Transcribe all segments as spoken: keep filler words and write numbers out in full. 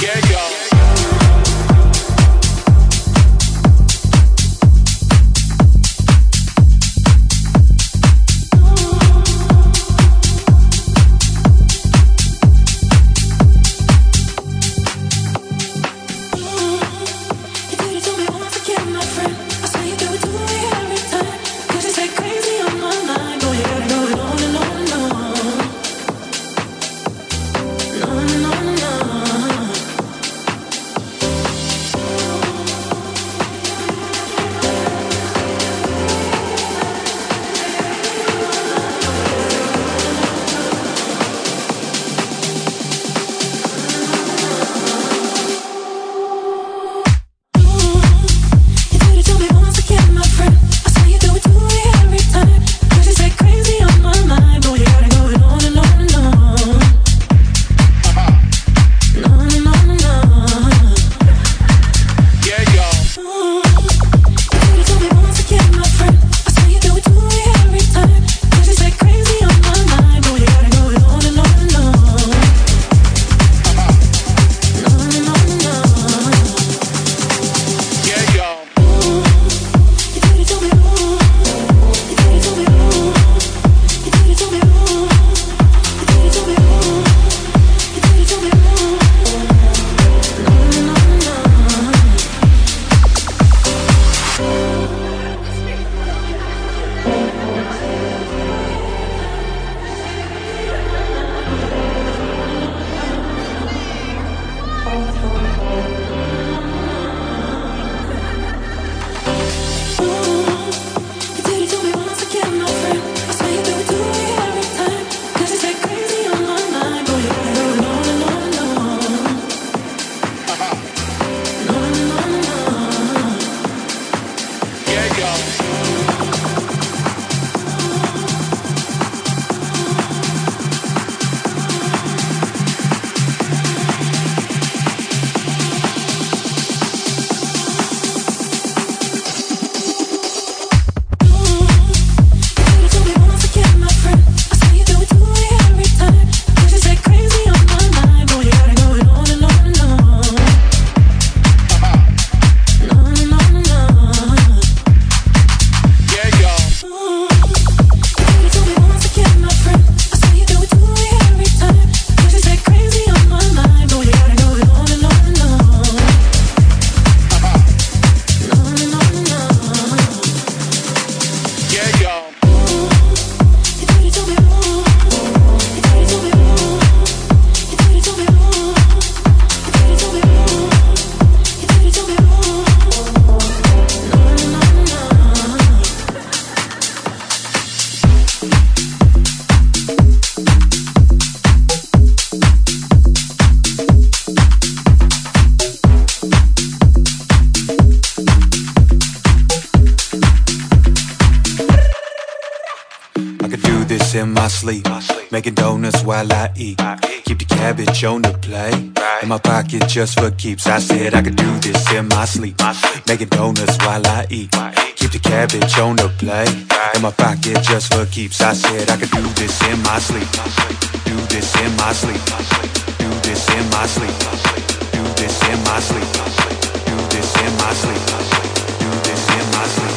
in my sleep, making donuts while I eat. Keep the cabbage on the plate, in my pocket just for keeps. I said I could do this in my sleep, making donuts while I eat. Keep the cabbage on the plate, in my pocket just for keeps. I said I could do this in my sleep, do this in my sleep, do this in my sleep, do this in my sleep, do this in my sleep, do this in my sleep,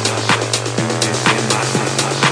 do this in my sleep.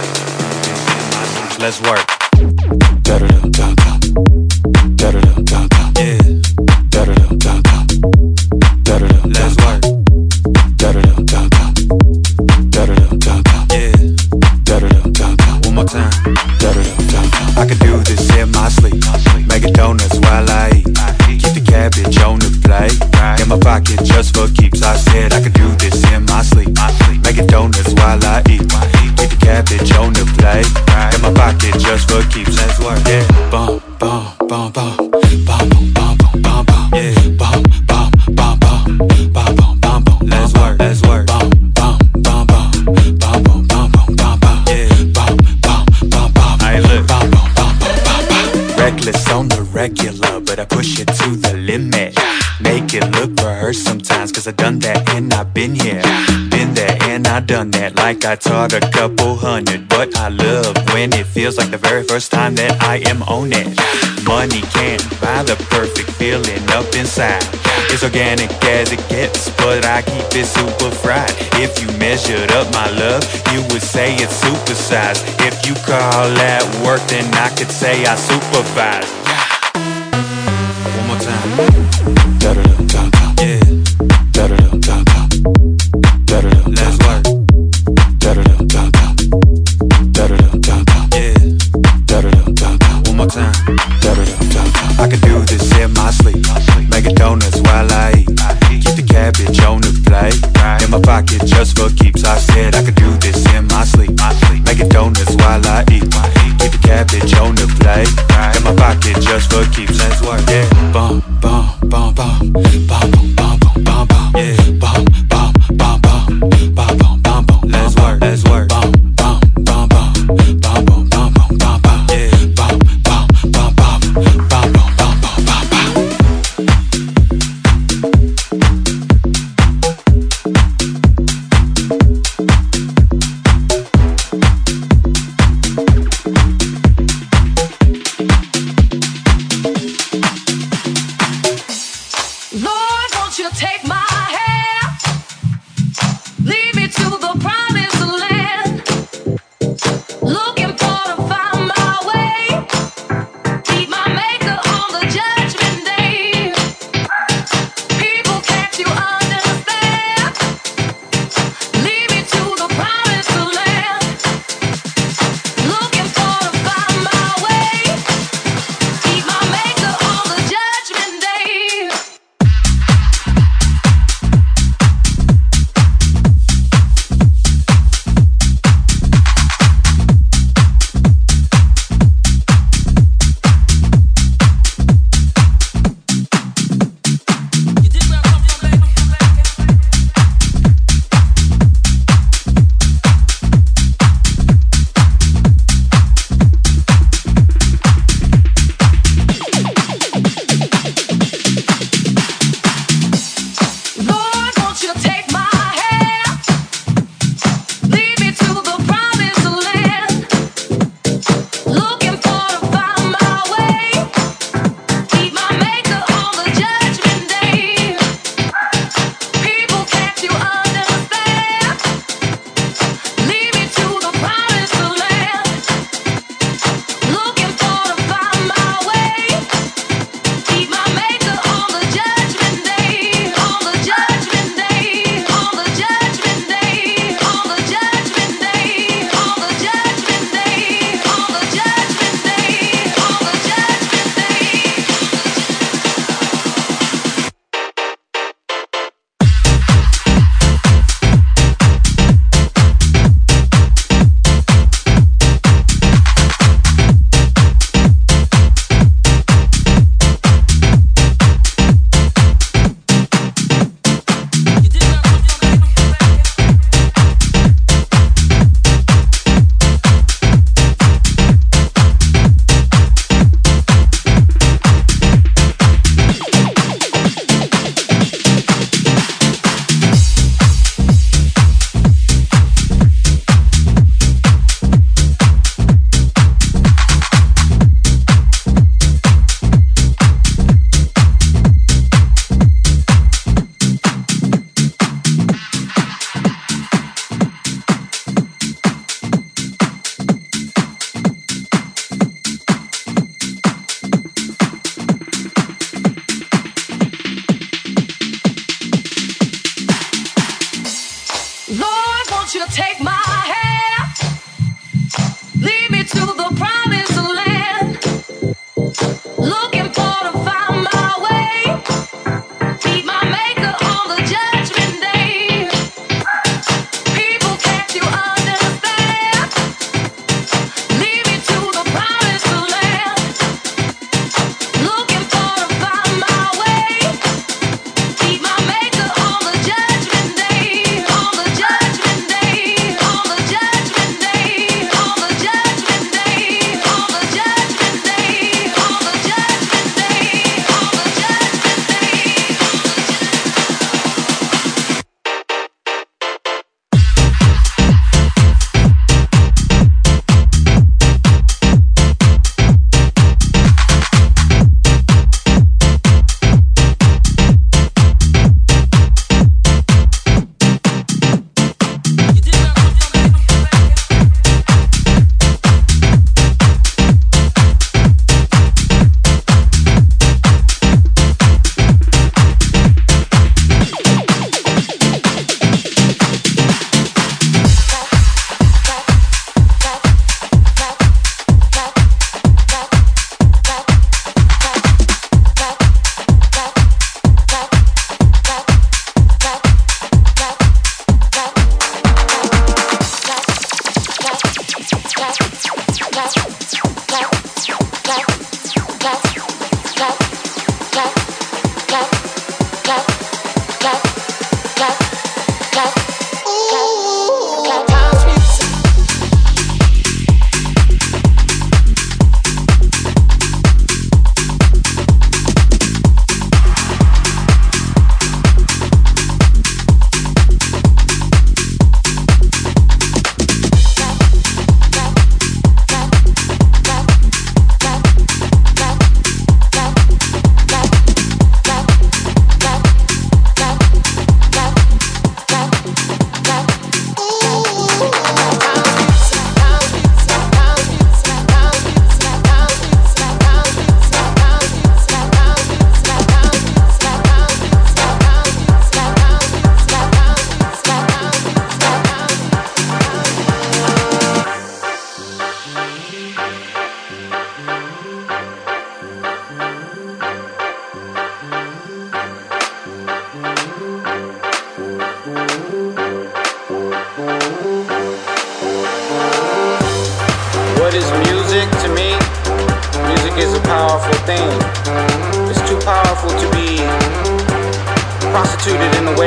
Let's work. Da da da da da. Da da da da da. Yeah. Da da da da da. Da da da. Let's work. Da da da da da. Da da da da da. Yeah. Da da da da da. One more time. Da da da da da. I can do this in my sleep, making donuts while I eat. Keep the cabbage on the plate, in my pocket just for keeps. I said I could do this in my sleep, making donuts while I eat. Keep the cabbage on the plate, in my pocket just for keeps. Let's work. Yeah. Bum bum bum bum bum bum bum bum bum. Yeah. Bum bum bum bum bum bum bum bum. Let's work. Let's work. Bum bum bum bum bum bum bum bum bum bum. Yeah. Bum bum bum bum. I look. Bum bum bum bum bum bum. Reckless on the regular, but I push it to the limit. Make it look rehearsed sometimes, cause I done that and I've been here. Been there and I done that, like I taught a couple hundred. But I love when it feels like the very first time that I am on it. Money can't buy the perfect feeling up inside. It's organic as it gets, but I keep it super fried. If you measured up my love, you would say it's supersized. If you call that work, then I could say I supervise. One more time. Da-da-dum-dum-dum. Yeah. Da-da-dum-dum-dum. Da-da-dum-dum-dum. Let's work. Da-da-dum-dum-dum. Da-da-dum-dum-dum. Yeah. Da-da-dum-dum-dum. One more time. Da-da-dum-dum-dum. I can do this in my sleep. Making donuts while I eat. Keep the cabbage on the plate. In my pocket just for keeps. I said I could do this in my sleep. Making donuts while I eat. Keep the cabbage on the plate. In my pocket just for keeps. Let's work. Yeah. Bum, bum, bum, bum. Bum, bum, bum, bum, bum, bum. Yeah. Bum, bum, bum, bum. Bum, bum, bum, bum. Let's work. Let's work. Bum, bum, bum, bum. Bum, bum, bum, bum, bum, bum. Yeah. Bum, bum, bum, bum. Bum, bum, bum, bum, bum, bum.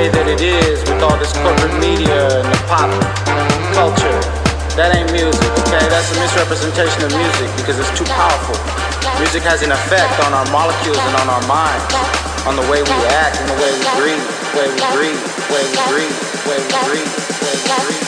way that it is with all this corporate media and the pop culture. That ain't music, okay? That's a misrepresentation of music because it's too powerful. Music has an effect on our molecules and on our minds, on the way we act and the way we breathe, the way we breathe, the way we breathe, the way we breathe, the way we breathe.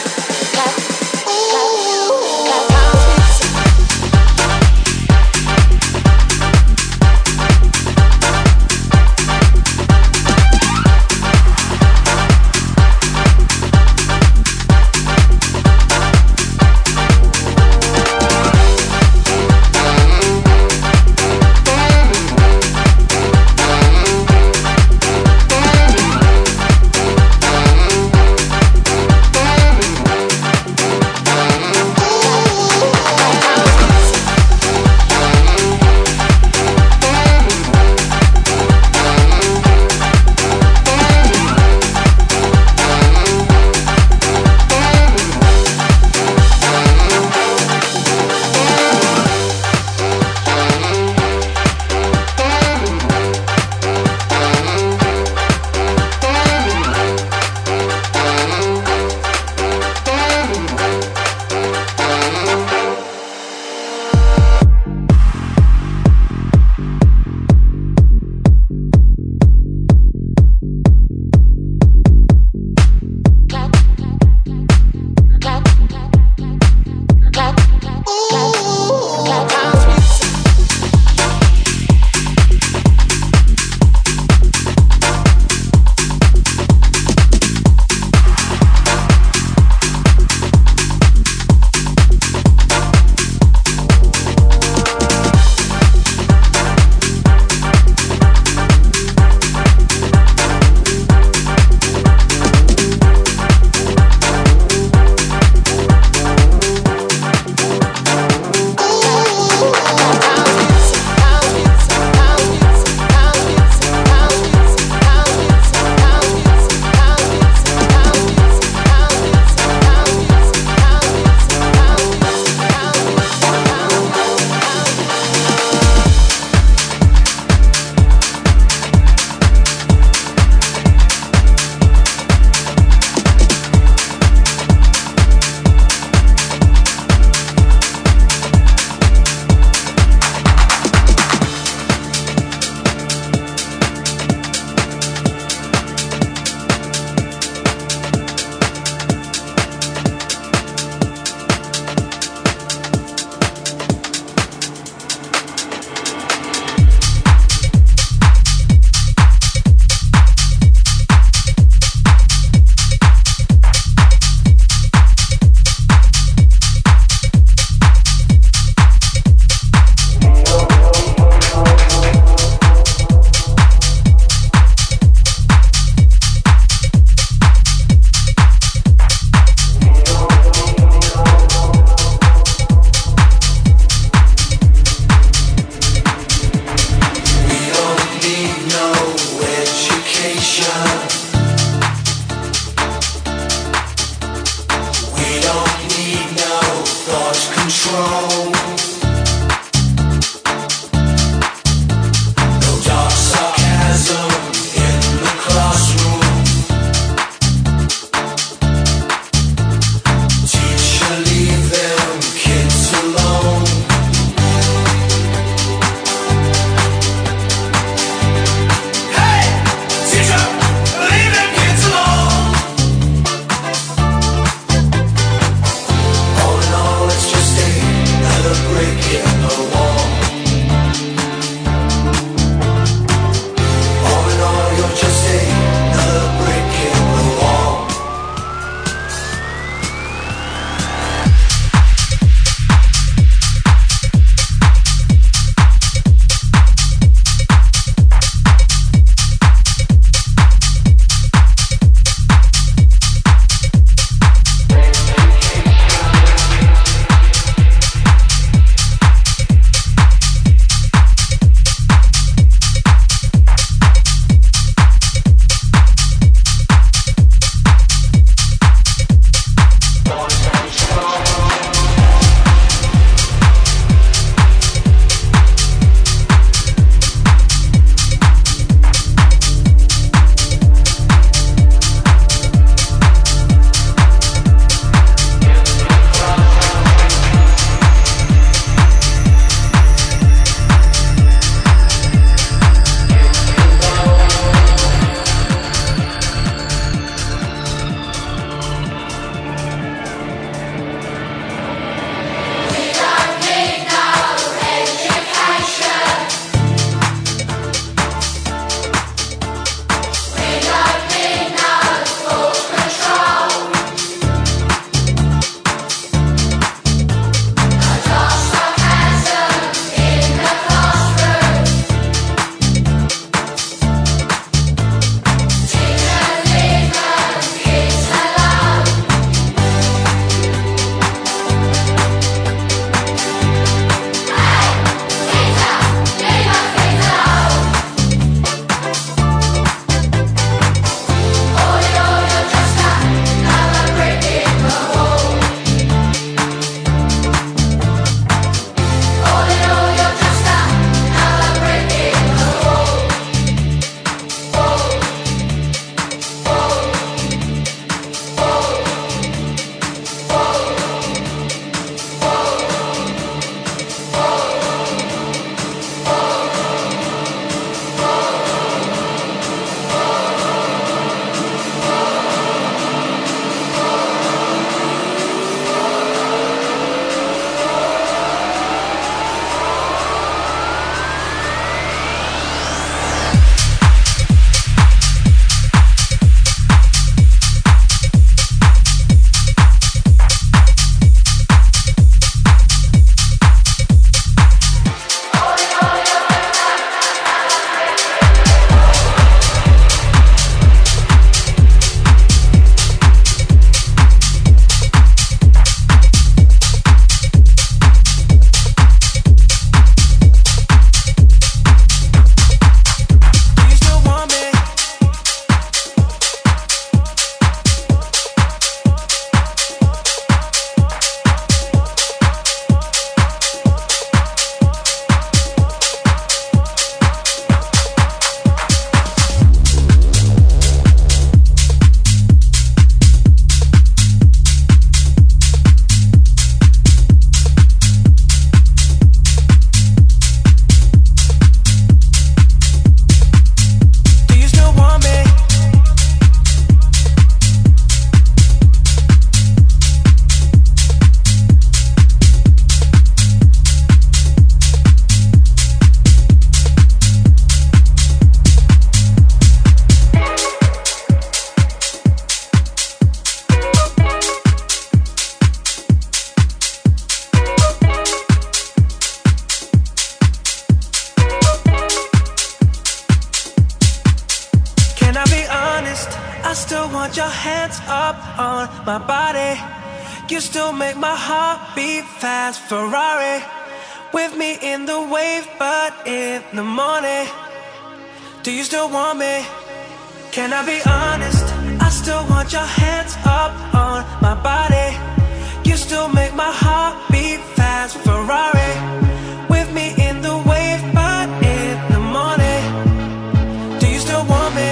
I still want your hands up on my body. You still make my heart beat fast. Ferrari with me in the wave, but in the morning. Do you still want me? Can I be honest? I still want your hands up on my body. You still make my heart beat fast. Ferrari with me in the wave, but in the morning. Do you still want me?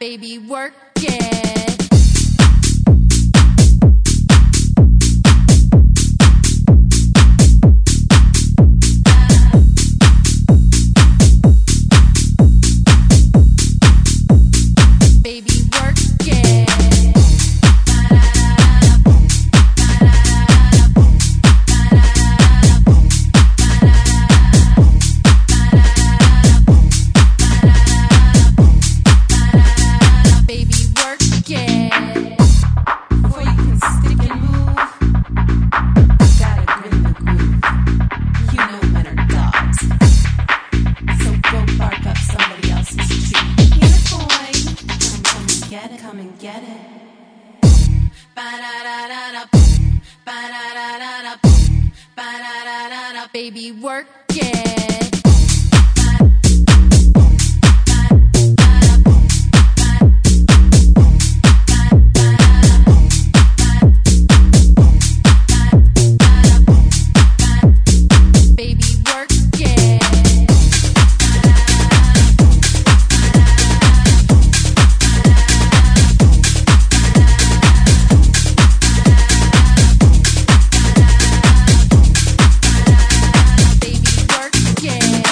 baby, work it. Baby, work it. Yeah.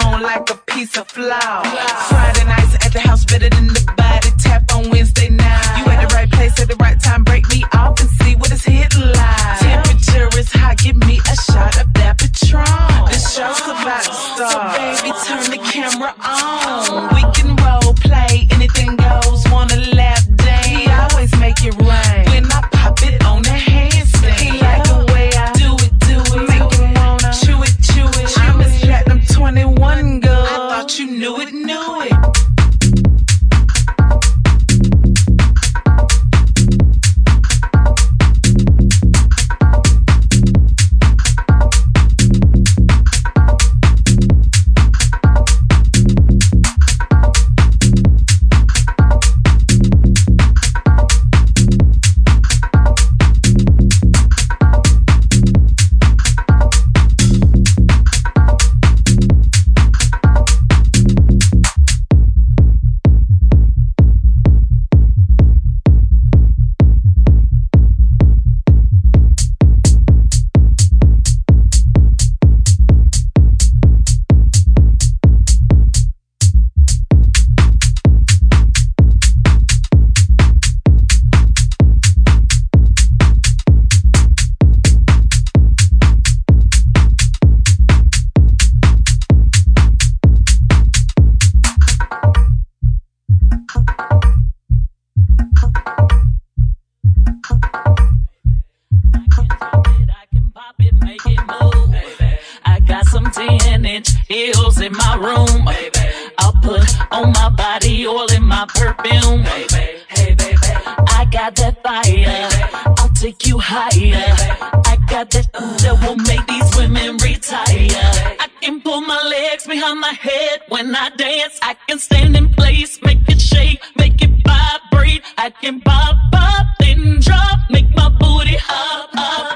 on like a piece of flour. Friday nights at the house better than the body tap on Wednesday night. You at the right place at the right time, break me off and see what it's hitting like. Temperature is hot, give me a shot of that Patron. This show's about to start, so baby turn the camera on. We can role play, anything goes, wanna lap dance. He always make it rain when I pop it on the handstand. He like the way I do it, do it, make him wanna chew it, chew it. I'm his platinum twenty-one girl. I thought you knew it, knew it. Heels in my room, baby. I'll put on my body oil in my perfume, baby. Hey, baby. I got that fire, baby. I'll take you higher, baby. I got that that will make these women retire, baby. I can pull my legs behind my head when I dance. I can stand in place, make it shake, make it vibrate. I can pop up, then drop, make my booty hop, hop.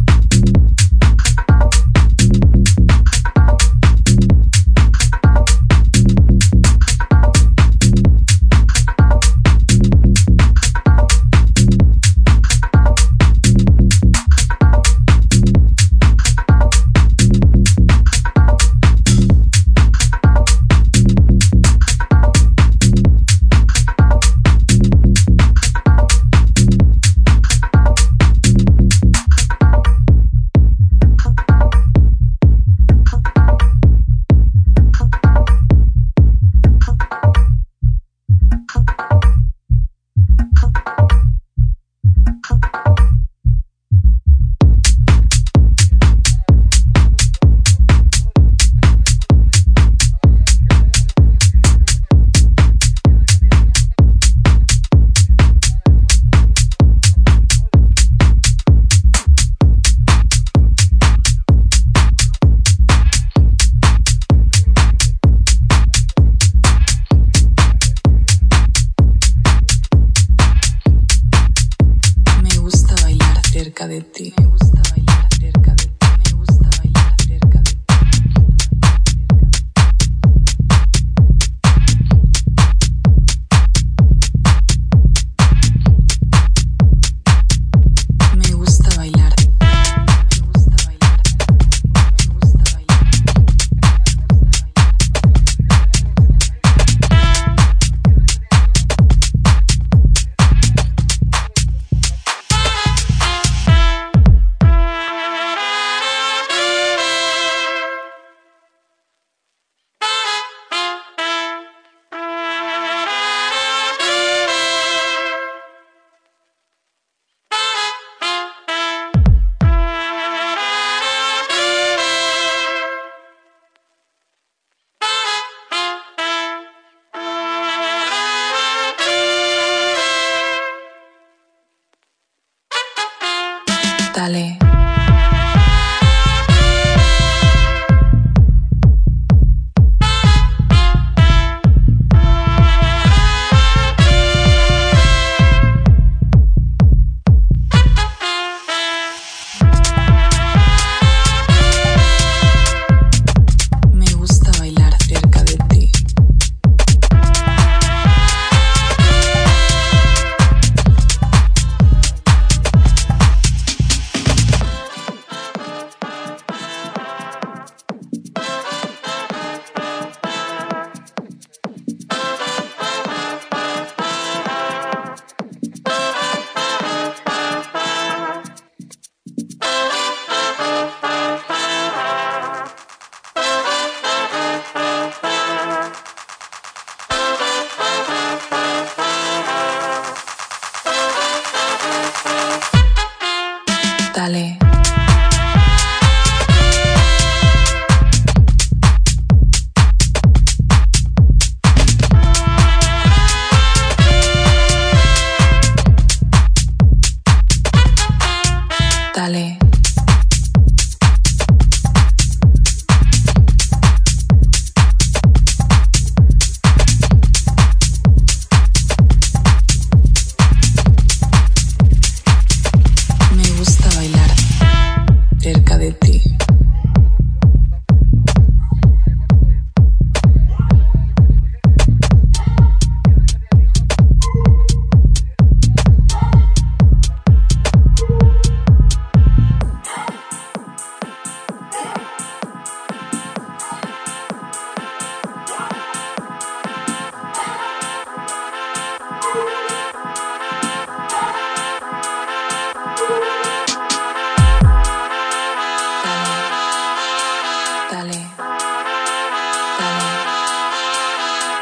De ti. Me gusta bailar cerca de ti. Me gusta bailar cerca de ti. Me gusta bailar. Me gusta bailar. Me gusta bailar. Dale. Me gusta bailar cerca de ti.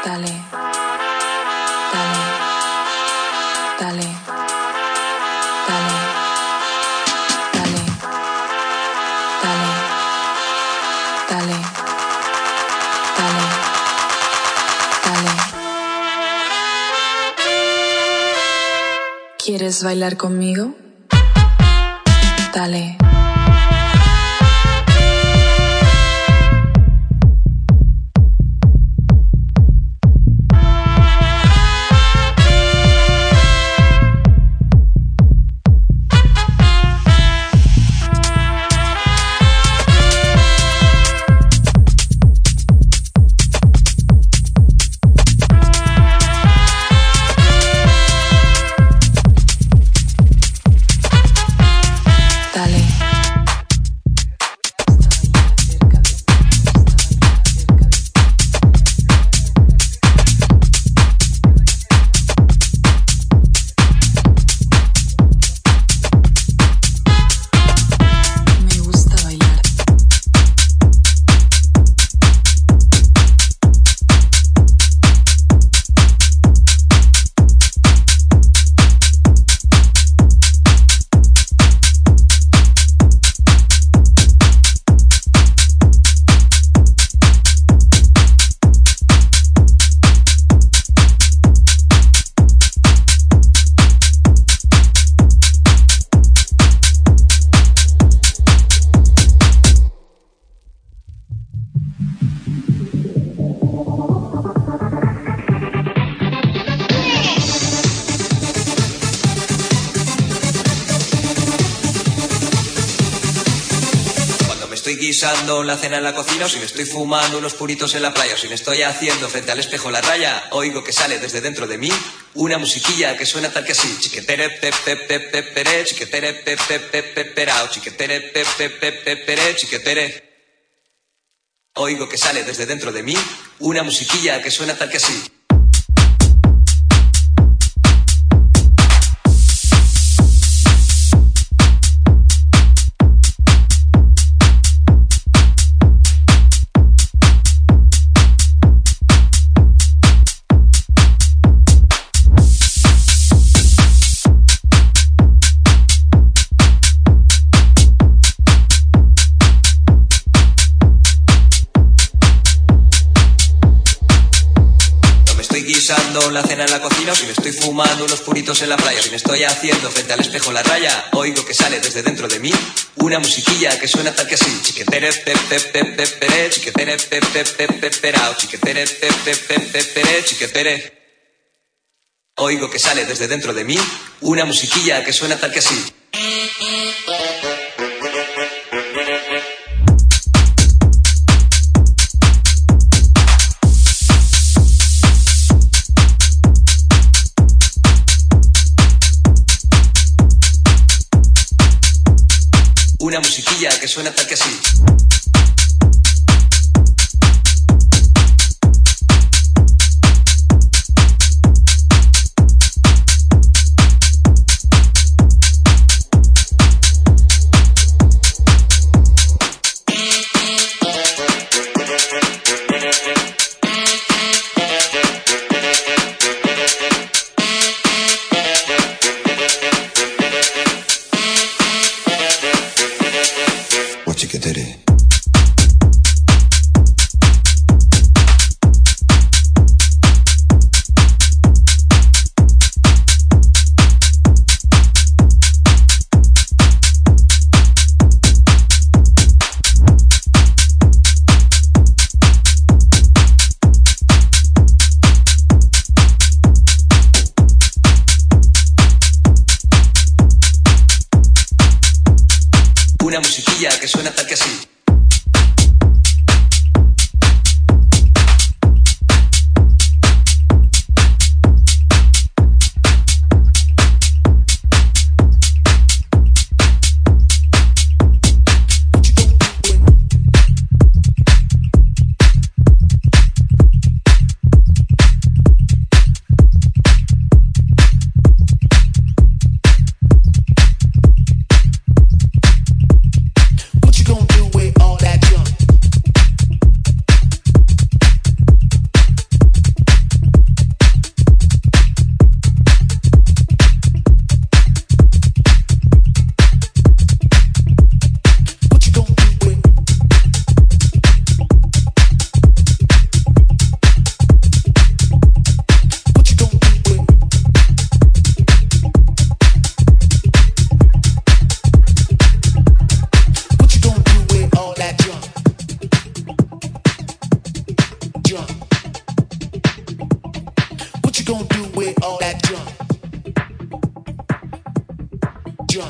Dale, dale, dale, dale, dale, dale, dale, dale, dale. ¿Quieres bailar conmigo? Dale. Guisando la cena en la cocina, o si me estoy fumando unos puritos en la playa, o si me estoy haciendo frente al espejo la raya, oigo que sale desde dentro de mí una musiquilla que suena tal que así: chiquetere pe pe pe pe pere, chiquetere pe pe pe pe perao, chiquetere pe pe pe pe pere, chiquetere. Oigo que sale desde dentro de mí una musiquilla que suena tal que así. Guisando la cena en la cocina, o si me estoy fumando unos puritos en la playa, o si me estoy haciendo frente al espejo la raya, oigo que sale desde dentro de mí una musiquilla que suena tal que así: chiquetere pe pe pe pe pere, chiquetere pe pe pe pe perao, chiquetere pe pe pe pe pere, chiquetere. Oigo que sale desde dentro de mí una musiquilla que suena tal que así. Una musiquilla que suena tal que así. Chiquetere. all that junk? Junk.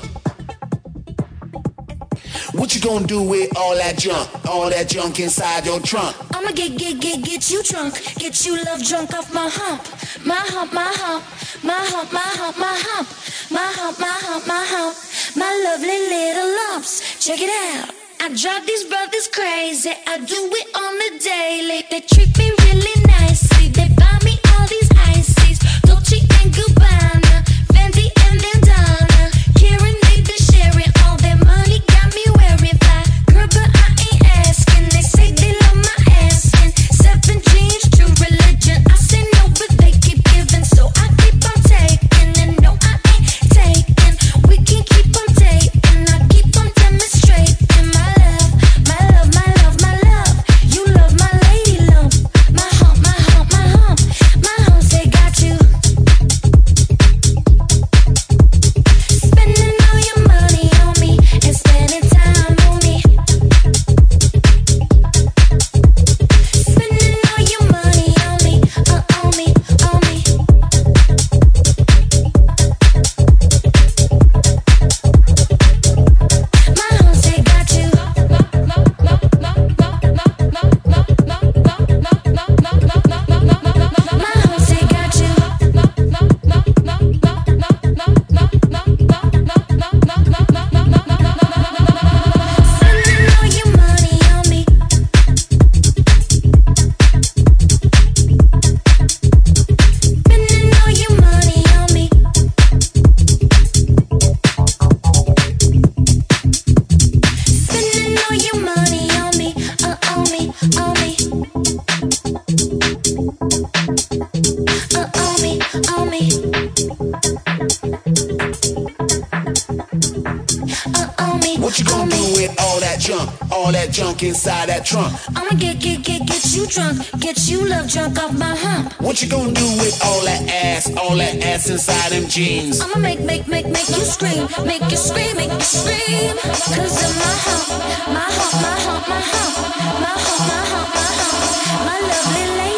What you gonna do with all that junk? All that junk inside your trunk? I'ma get, get, get, get you drunk. Get you love drunk off my hump. My hump, my hump. My hump, my hump, my hump. My hump, my hump, my hump. My lovely little lumps. Check it out. I drive these brothers crazy. I do it on the daily. They treat me really nicely. They buy me all these ices. Dolce and Gabbana, Fendi and Bandana. Karen, they be sharing all their money. Got me wearing fly. Girl, but I ain't asking. They say they love my ass. And seven jeans, true religion. I say no, but they keep giving. So I keep on taking. And no, I ain't taking. We can keep on taking. I keep on demonstrating. My love, my love, my love, my love. You love my lady lump. My hump, my hump, my hump. My humps, they got you. Spending all your money on me and spending time on me. Spending all your money on me, uh, on me, on me. My humps, they got you. My humps, they got you. Spending all your money on me. Spending all your money on me. Spending all your money on me, uh, on me, on me. Uh, on me, on me. Uh, on me, What you on gonna me. do with all that junk? All that junk inside that trunk? I'ma get, get, get, get you drunk. Get you love drunk off my hump. What you gonna do with all that ass? All that ass inside them jeans? I'ma make, make, make, make you scream. Make you scream, make you scream. Cause of my hump. My hump, my hump, my hump. My hump, my hump, my hump. My lovely lady.